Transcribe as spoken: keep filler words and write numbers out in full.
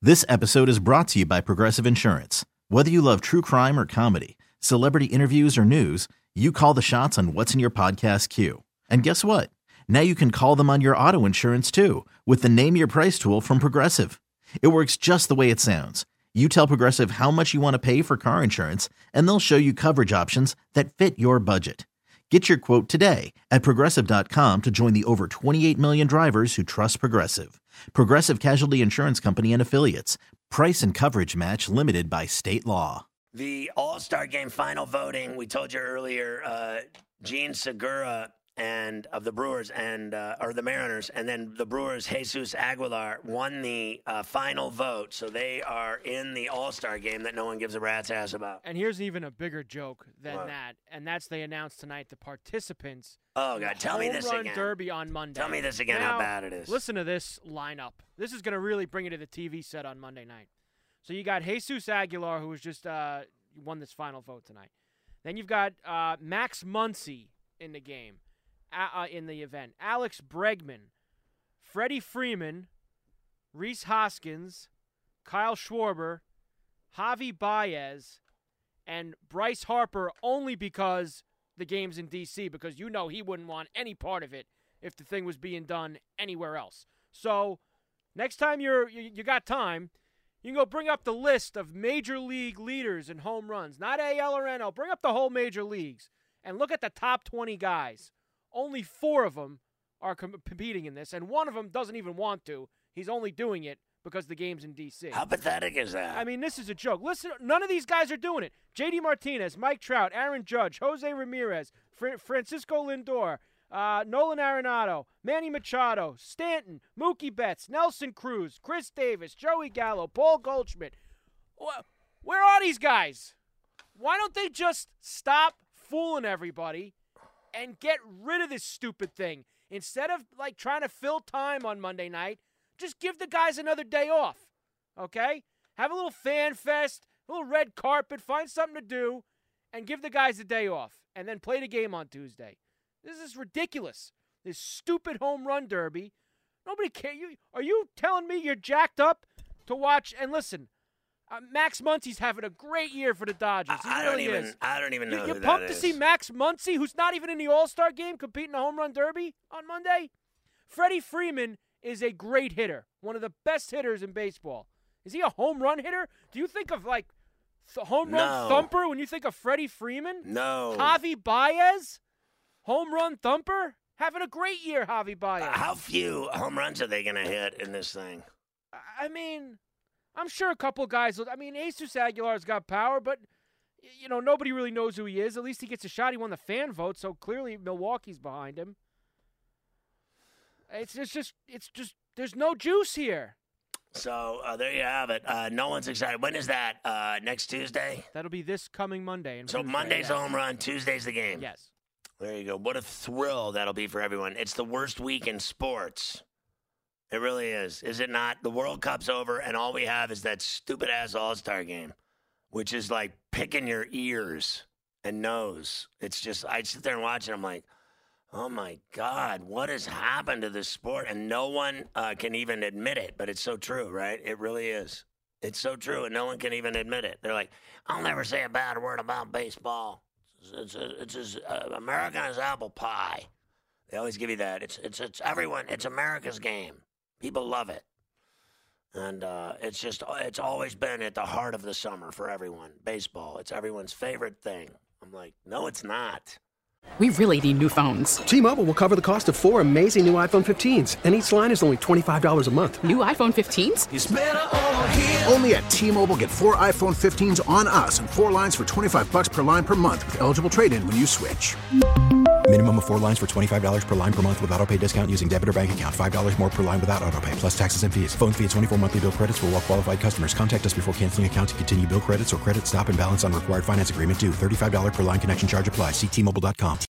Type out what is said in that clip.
This episode is brought to you by Progressive Insurance. Whether you love true crime or comedy, celebrity interviews or news, you call the shots on what's in your podcast queue. And guess what? Now you can call them on your auto insurance too with the Name Your Price tool from Progressive. It works just the way it sounds. You tell Progressive how much you want to pay for car insurance, and they'll show you coverage options that fit your budget. Get your quote today at Progressive dot com to join the over twenty-eight million drivers who trust Progressive. Progressive Casualty Insurance Company and Affiliates. Price and coverage match limited by state law. The All-Star Game final voting, we told you earlier, uh, Gene Segura and of the Brewers and uh, or the Mariners, and then the Brewers, Jesus Aguilar, won the uh, final vote, so they are in the All-Star Game that no one gives a rat's ass about. And here's even a bigger joke than What? that, and that's they announced tonight the participants. Oh God, tell me Home this Run again. Derby on Monday. Tell me this again. Now, how bad it is. Listen to this lineup. This is going to really bring it to the T V set on Monday night. So you got Jesus Aguilar, who was just uh, won this final vote tonight. Then you've got uh, Max Muncy in the game. Uh, in the event, Alex Bregman, Freddie Freeman, Rhys Hoskins, Kyle Schwarber, Javi Baez, and Bryce Harper, only because the game's in D C, because you know he wouldn't want any part of it if the thing was being done anywhere else. So next time you're you, you got time, you can go bring up the list of major league leaders in home runs, not A L or N L. Bring up the whole major leagues and look at the top twenty guys. Only four of them are com- competing in this, and one of them doesn't even want to. He's only doing it because the game's in D C. How pathetic is that? I mean, this is a joke. Listen, none of these guys are doing it. J D Martinez, Mike Trout, Aaron Judge, Jose Ramirez, Fr- Francisco Lindor, uh, Nolan Arenado, Manny Machado, Stanton, Mookie Betts, Nelson Cruz, Chris Davis, Joey Gallo, Paul Goldschmidt. Where are these guys? Why don't they just stop fooling everybody and get rid of this stupid thing? Instead of, like, trying to fill time on Monday night, just give the guys another day off, okay? Have a little fan fest, a little red carpet, find something to do, and give the guys a day off, and then play the game on Tuesday. This is ridiculous. This stupid home run derby. Nobody cares. You, are you telling me you're jacked up to watch? And listen, Uh, Max Muncy's having a great year for the Dodgers. He I really don't even. is. I don't even know. You, who you're that pumped to is. see Max Muncy, who's not even in the All-Star game, compete in the home run derby on Monday? Freddie Freeman is a great hitter, one of the best hitters in baseball. Is he a home run hitter? Do you think of, like, th- home run No. thumper when you think of Freddie Freeman? No. Javi Baez? Home run thumper? Having a great year, Javi Baez. Uh, how few home runs are they going to hit in this thing? I mean, I'm sure a couple guys will. I mean, Jesus Aguilar's got power, but, you know, nobody really knows who he is. At least he gets a shot. He won the fan vote, so clearly Milwaukee's behind him. It's just, just it's just, there's no juice here. So uh, there you have it. Uh, no one's excited. When is that? Uh, next Tuesday? That'll be this coming Monday. And So Tuesday, Monday's yes. the home run, Tuesday's the game. Yes. There you go. What a thrill that'll be for everyone. It's the worst week in sports. It really is. Is it not? The World Cup's over, and all we have is that stupid-ass All-Star game, which is like picking your ears and nose. It's just, I sit there and watch it, I'm like, oh, my God, what has happened to this sport? And no one uh, can even admit it, but it's so true, right? It really is. It's so true, and no one can even admit it. They're like, I'll never say a bad word about baseball. It's, it's, it's as uh, American as apple pie. They always give you that. It's it's it's everyone. It's America's game. People love it, and uh, it's just it's always been at the heart of the summer for everyone. Baseball. It's everyone's favorite thing. I'm like, no, it's not. We really need new phones. T-Mobile will cover the cost of four amazing new iPhone fifteens, and each line is only twenty-five dollars a month. New iPhone fifteens? It's better over here. Only at T-Mobile, get four iPhone fifteens on us and four lines for twenty-five bucks per line per month with eligible trade-in when you switch. Minimum of four lines for twenty-five dollars per line per month with autopay discount using debit or bank account. five dollars more per line without autopay, plus taxes and fees. Phone fee at twenty-four monthly bill credits for well-qualified customers. Contact us before canceling account to continue bill credits or credit stop and balance on required finance agreement due. thirty-five dollars per line connection charge applies. See T Mobile dot com.